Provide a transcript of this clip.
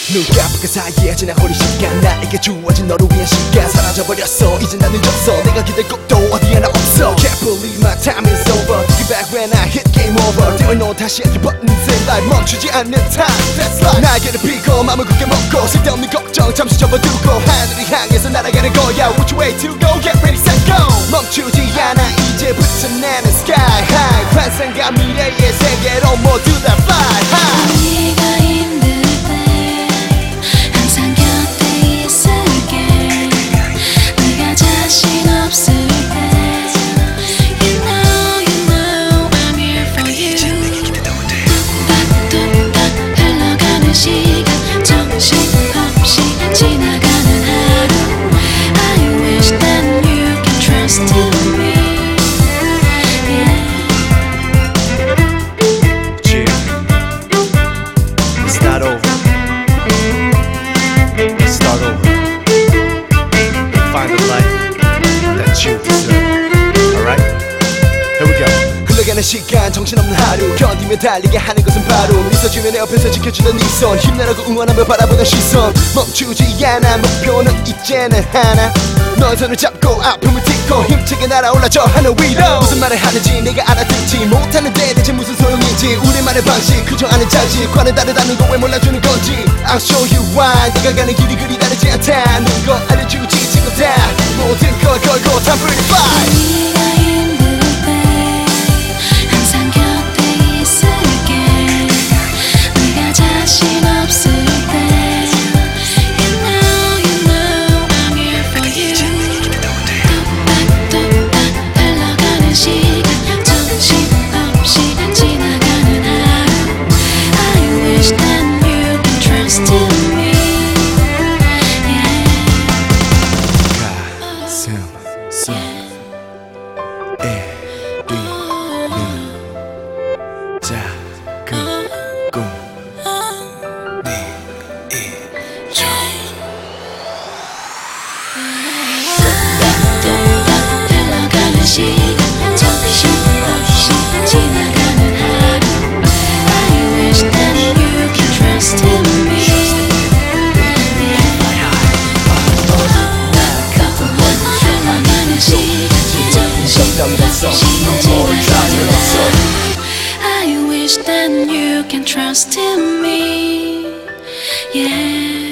눈 깜빡한 사이에 지난 허리 시간 나에게 주어진 너를 위한 시간 사라져버렸어 이제 난 늦었어 내가 기댈 곳도 어디 하나 없어 Can't believe my time is over Take it back when I hit game over 때문에 너 다시 하기 버튼 life 멈추지 않는 time That's life 날개를 펴고 맘을 굳게 먹고 쓸데없는 걱정 잠시 접어두고 하늘을 향해서 날아가는 거야 Which way to go get ready set go 멈추지 않아 이제부터 나는 sky high 환상과 미래의 세계로 모두 다 fly high 네가 힘들 때 항상 곁에 있을게 네가 자신 없을 때 You know I'm here for you 뚝딱뚝딱 흘러가는 시간 정신없이 지나가는 하루 I wish that you can trust in me It's not over. Let's start over. Find the life that you deserve. Alright? Here we go. 흘러가는 시간 정신없는 하루 견디며 달리게 하는 것은 바로 있어주면 내 옆에서 지켜주던 네 손 힘내라고 응원하며 바라보는 시선 멈추지 않아 목표는 이제는 하나 너의 손을 잡고 아픔을 딛고 힘차게 날아올라 저 하늘 위로 무슨 말을 하는지 내가 알아듣지 못하는데 대체 무슨 소용인지 우리만의 방식 그저 아는 자식과는 다르다는 걸 왜 몰라주는 건지 I'll show you why 내가 가는 길이 그리 다르지 않다는 걸 알려주지 지금 다 모든 걸 걸고 time for the fight 네가 힘들 때 항상 곁에 있을게 네가 자신 없을 때 You know I'm here for you 뚝딱뚝딱 흘러가는 시간 정신없이 지나가는 하루 I wish that you can trust in me 가슴 속 작은 꿈 흘러가는 시간 정신없이 지나가는 하루 I wish that you can trust in me 흘러가는 시간 정신없이 지나가는 하루 I wish that you can trust in me Yeah